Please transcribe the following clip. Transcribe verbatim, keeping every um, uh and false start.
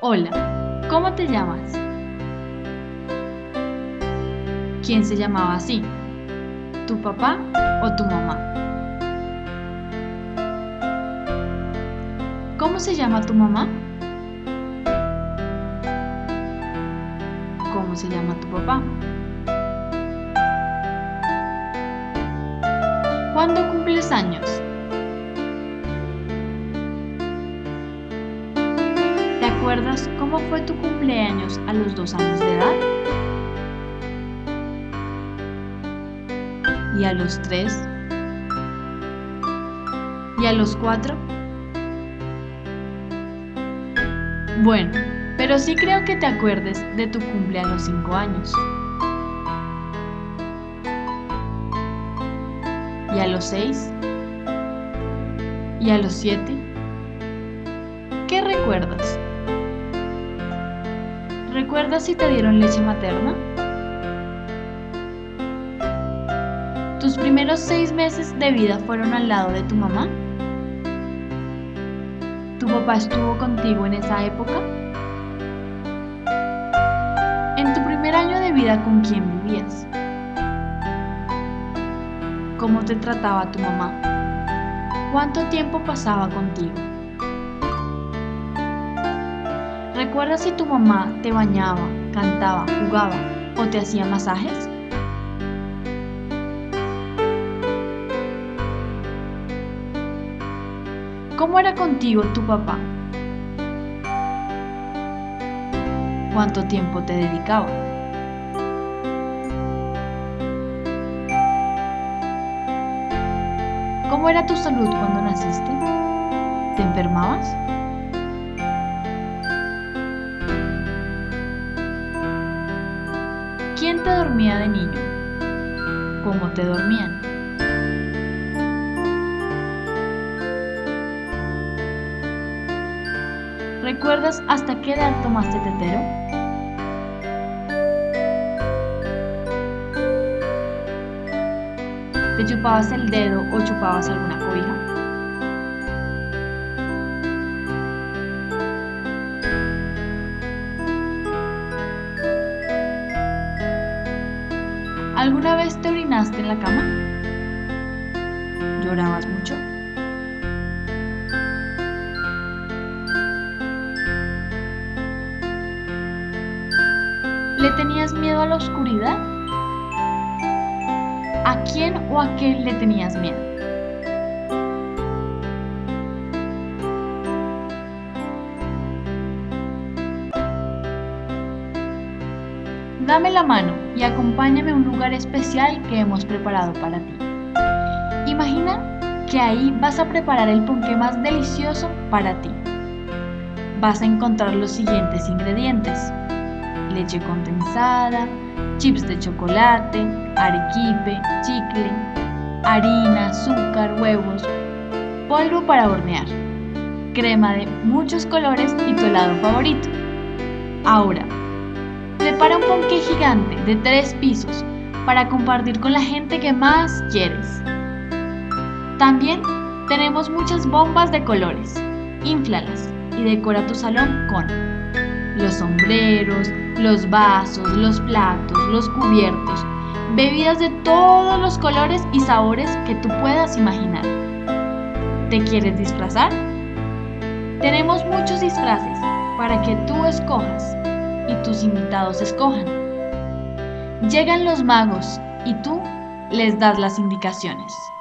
Hola, ¿cómo te llamas? ¿Quién se llamaba así? ¿Tu papá o tu mamá? ¿Cómo se llama tu mamá? ¿Cómo se llama tu papá? ¿Cuándo cumples años? ¿Te acuerdas cómo fue tu cumpleaños a los dos años de edad? ¿Y a los tres? ¿Y a los cuatro? Bueno, pero sí creo que te acuerdes de tu cumple a los cinco años. ¿Y a los seis? ¿Y a los siete? ¿Qué recuerdas? ¿Recuerdas si te dieron leche materna? ¿Tus primeros seis meses de vida fueron al lado de tu mamá? ¿Tu papá estuvo contigo en esa época? En tu primer año de vida, ¿con quién vivías? ¿Cómo te trataba tu mamá? ¿Cuánto tiempo pasaba contigo? ¿Recuerdas si tu mamá te bañaba, cantaba, jugaba o te hacía masajes? ¿Cómo era contigo tu papá? ¿Cuánto tiempo te dedicaba? ¿Cómo era tu salud cuando naciste? ¿Te enfermabas? ¿Quién te dormía de niño? ¿Cómo te dormían? ¿Recuerdas hasta qué edad tomaste tetero? ¿Te chupabas el dedo o chupabas alguna cobija? ¿Alguna vez te orinaste en la cama? ¿Llorabas mucho? ¿Le tenías miedo a la oscuridad? ¿A quién o a qué le tenías miedo? Dame la mano y acompáñame a un lugar especial que hemos preparado para ti. Imagina que ahí vas a preparar el ponqué más delicioso para ti. Vas a encontrar los siguientes ingredientes: leche condensada, chips de chocolate, arequipe, chicle, harina, azúcar, huevos, polvo para hornear, crema de muchos colores y tu helado favorito. Ahora, prepara un ponqué gigante de tres pisos para compartir con la gente que más quieres. También tenemos muchas bombas de colores. Inflalas y decora tu salón con los sombreros, los vasos, los platos, los cubiertos, bebidas de todos los colores y sabores que tú puedas imaginar. ¿Te quieres disfrazar? Tenemos muchos disfraces para que tú escojas y tus invitados escojan. Llegan los magos y tú les das las indicaciones.